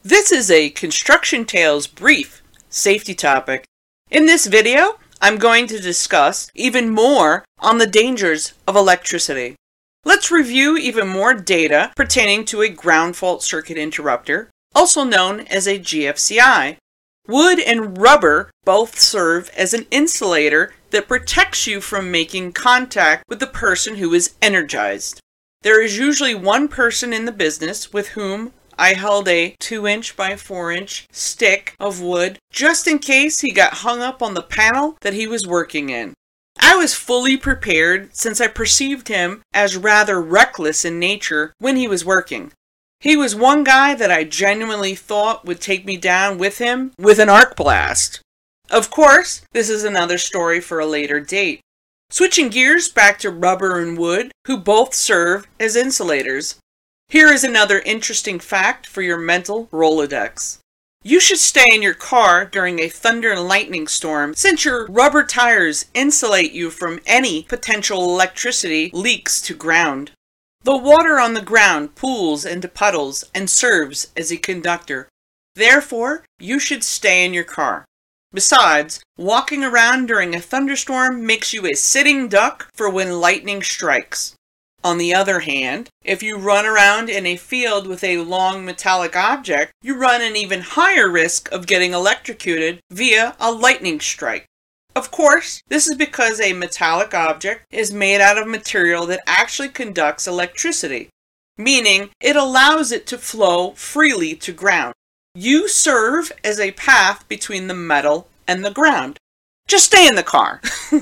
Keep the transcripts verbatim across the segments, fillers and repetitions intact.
This is a Construction Tales brief safety topic. In this video, I'm going to discuss even more on the dangers of electricity. Let's review even more data pertaining to a ground fault circuit interrupter, also known as a G F C I. Wood and rubber both serve as an insulator that protects you from making contact with the person who is energized. There is usually one person in the business with whom I held a two inch by four inch stick of wood just in case he got hung up on the panel that he was working in. I was fully prepared since I perceived him as rather reckless in nature when he was working. He was one guy that I genuinely thought would take me down with him with an arc blast. Of course, this is another story for a later date. Switching gears back to rubber and wood, who both serve as insulators. Here is another interesting fact for your mental Rolodex. You should stay in your car during a thunder and lightning storm since your rubber tires insulate you from any potential electricity leaks to ground. The water on the ground pools into puddles and serves as a conductor. Therefore, you should stay in your car. Besides, walking around during a thunderstorm makes you a sitting duck for when lightning strikes. On the other hand, if you run around in a field with a long metallic object, you run an even higher risk of getting electrocuted via a lightning strike. Of course, this is because a metallic object is made out of material that actually conducts electricity, meaning it allows it to flow freely to ground. You serve as a path between the metal and the ground. Just stay in the car.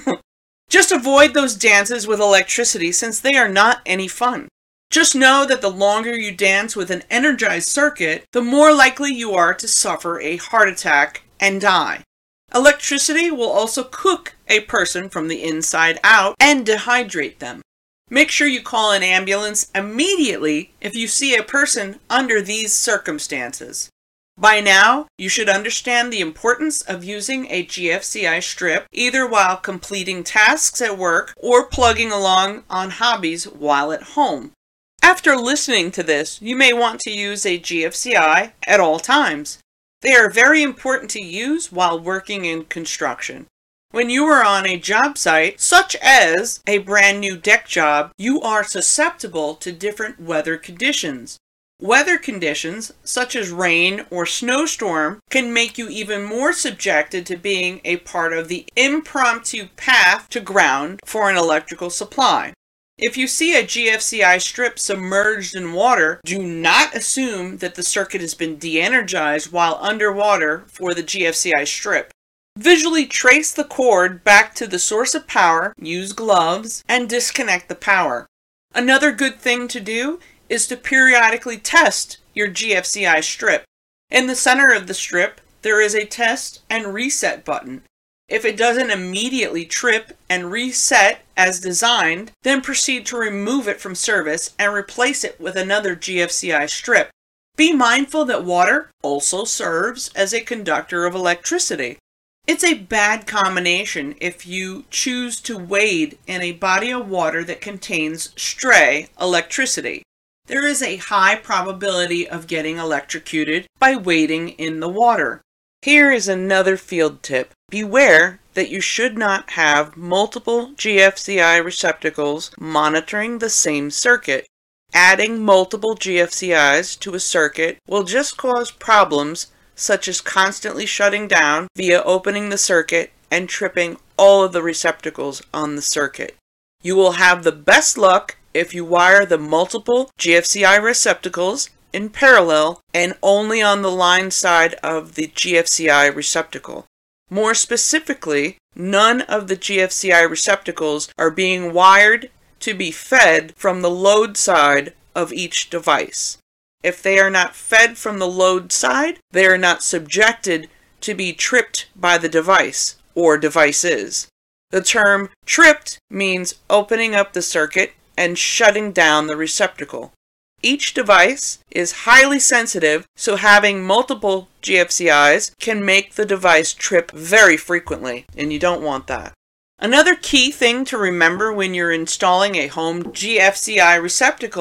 Just avoid those dances with electricity since they are not any fun. Just know that the longer you dance with an energized circuit, the more likely you are to suffer a heart attack and die. Electricity will also cook a person from the inside out and dehydrate them. Make sure you call an ambulance immediately if you see a person under these circumstances. By now, you should understand the importance of using a G F C I strip either while completing tasks at work or plugging along on hobbies while at home. After listening to this, you may want to use a G F C I at all times. They are very important to use while working in construction. When you are on a job site, such as a brand new deck job, you are susceptible to different weather conditions. Weather conditions, such as rain or snowstorm, can make you even more subjected to being a part of the impromptu path to ground for an electrical supply. If you see a G F C I strip submerged in water, do not assume that the circuit has been de-energized while underwater for the G F C I strip. Visually trace the cord back to the source of power, use gloves, and disconnect the power. Another good thing to do is to periodically test your G F C I strip. In the center of the strip, there is a test and reset button. If it doesn't immediately trip and reset as designed, then proceed to remove it from service and replace it with another G F C I strip. Be mindful that water also serves as a conductor of electricity. It's a bad combination if you choose to wade in a body of water that contains stray electricity. There is a high probability of getting electrocuted by wading in the water. Here is another field tip. Beware that you should not have multiple G F C I receptacles monitoring the same circuit. Adding multiple G F C Is to a circuit will just cause problems such as constantly shutting down via opening the circuit and tripping all of the receptacles on the circuit. You will have the best luck if you wire the multiple G F C I receptacles in parallel and only on the line side of the G F C I receptacle. More specifically, none of the G F C I receptacles are being wired to be fed from the load side of each device. If they are not fed from the load side, they are not subjected to be tripped by the device or devices. The term tripped means opening up the circuit and shutting down the receptacle. Each device is highly sensitive, so having multiple G F C Is can make the device trip very frequently, and you don't want that. Another key thing to remember when you're installing a home G F C I receptacle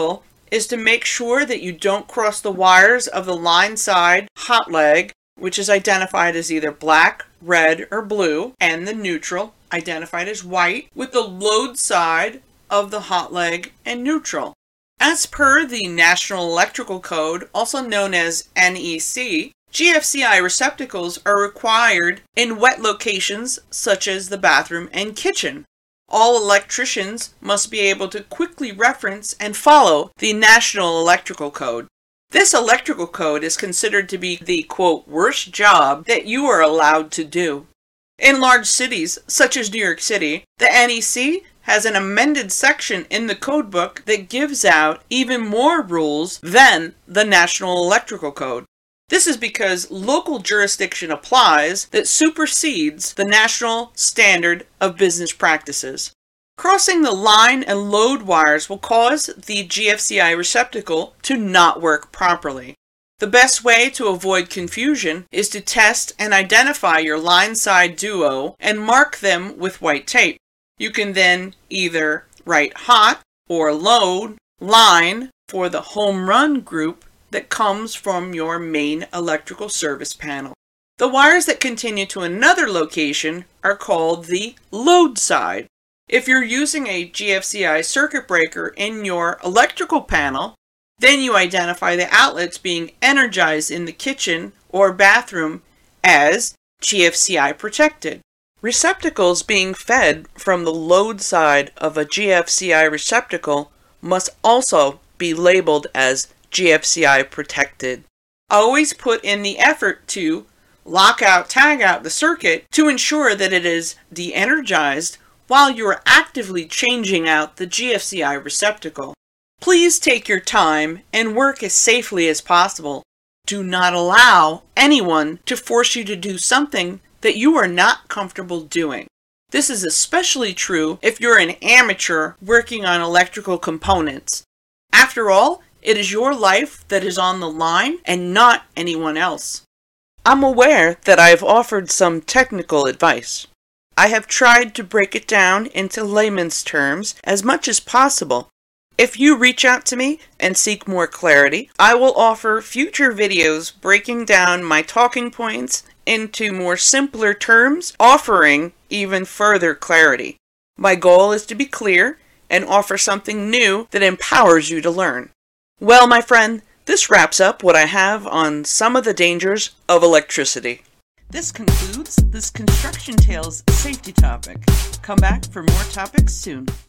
is to make sure that you don't cross the wires of the line side hot leg, which is identified as either black, red, or blue, and the neutral, identified as white, with the load side of the hot leg and neutral. As per the National Electrical Code, also known as N E C, G F C I receptacles are required in wet locations such as the bathroom and kitchen. All electricians must be able to quickly reference and follow the National Electrical Code. This electrical code is considered to be the, quote, worst job that you are allowed to do. In large cities, such as New York City, the N E C has an amended section in the code book that gives out even more rules than the National Electrical Code. This is because local jurisdiction applies that supersedes the national standard of business practices. Crossing the line and load wires will cause the G F C I receptacle to not work properly. The best way to avoid confusion is to test and identify your line side duo and mark them with white tape. You can then either write hot or load line for the home run group that comes from your main electrical service panel. The wires that continue to another location are called the load side. If you're using a G F C I circuit breaker in your electrical panel, then you identify the outlets being energized in the kitchen or bathroom as G F C I protected. Receptacles being fed from the load side of a G F C I receptacle must also be labeled as G F C I protected. Always put in the effort to lock out, tag out the circuit to ensure that it is de-energized while you are actively changing out the G F C I receptacle. Please take your time and work as safely as possible. Do not allow anyone to force you to do something that you are not comfortable doing. This is especially true if you're an amateur working on electrical components. After all, it is your life that is on the line and not anyone else. I'm aware that I've offered some technical advice. I have tried to break it down into layman's terms as much as possible. If you reach out to me and seek more clarity, I will offer future videos breaking down my talking points into more simpler terms, offering even further clarity. My goal is to be clear and offer something new that empowers you to learn. Well, my friend, this wraps up what I have on some of the dangers of electricity. This concludes this Construction Tales safety topic. Come back for more topics soon.